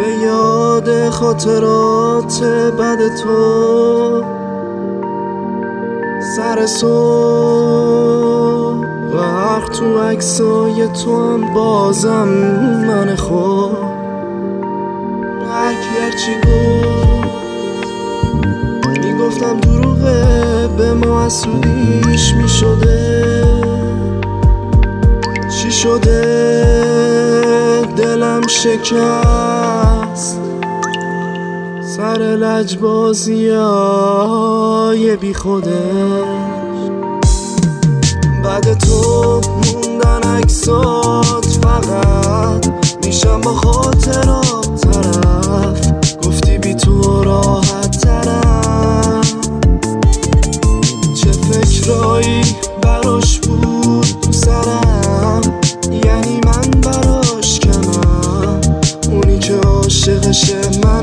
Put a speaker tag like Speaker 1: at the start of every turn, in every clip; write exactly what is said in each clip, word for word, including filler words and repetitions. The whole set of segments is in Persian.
Speaker 1: به یاد خاطرات بد تو سر صبح غرق تو عکسای تو هم بازم من خود هرکی هرچی گفت میگفتم دروغه به ما حسودیش میشده چی شده دلم شکست سر لجبازیای بی خودش بعد تو موندن عکسات فقط میشم با خاطرات طرف گفتی بی تو راحت ترم چه فکرایی براش بود تو سرم یعنی من براش کمم اونی که عاشقشه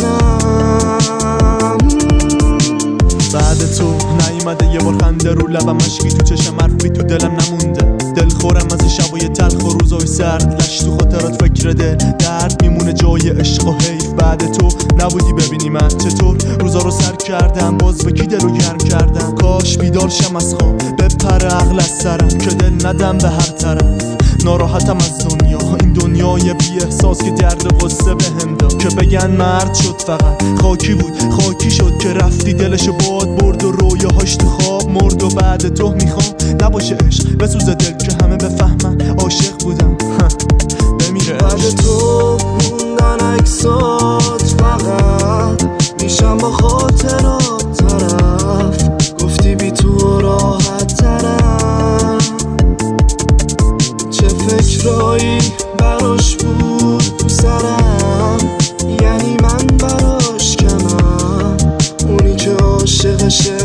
Speaker 1: منم
Speaker 2: بعد تو نیومده یه بار خنده رو لبم مشکی تو چشم حرفی تو دلم نمونده دلخورم از شبای تلخ و روزای سرد لش تو خاطرات فکر دل درد میمونه جای عشق و حیف بعد تو نبودی ببینی من چطور روزا رو سر کردم باز به کی دلو گرم کردم کاش بیدار شم از خواب بپره عقل از سرم که دل ندم به هر طرف ناراحتم از دنیا این دنیای بی احساس که درد قصه به هم داد که بگن مرد شد فقط خاکی بود خاکی شد که رفتی دلش باد برد و رویاهاش تو خواب مرد و بعد تو میخوام نباشه عشق بسوز دل که همه بفهمن عاشق بودم بمیره
Speaker 1: بعد تو موندن عکسات فقط میشم با خاطرات طرف گفتی بی تو راحت ترم چه فکرایی براش بود تو سرم یعنی من براش کمم اونی که عاشقشه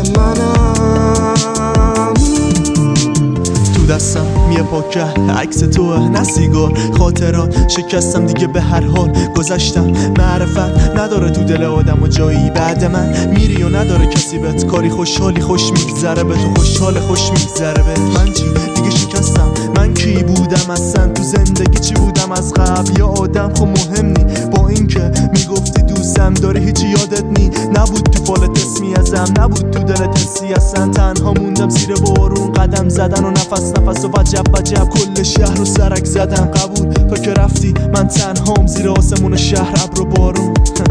Speaker 1: منم
Speaker 2: تو دستم یه پاکه عکس توه نه سیگار خاطرات شکستم دیگه به هر حال گذشتم معرفت نداره تو دل آدم و جایی بعد من میری و نداره کسی بهت کاری خوشحالی خوش میگذره به تو خوشحال خوش میگذره به من چی دیگه شکستم من کی بودم اصلا تو زندگی چی بودم از قبل یا آدم خب مهم نی با اینکه میگفتی دوستم داری هیچی یادت نی نبود تو فالت اسمی ازم نبود تو دلت حسی اصلا تنها موندم زیر بارون قدم زدن و نفس نفس و وجب وجب کل شهر رو سرک زدم قبول تا که رفتی من تنهام زیر آسمون شهر ابر و بارون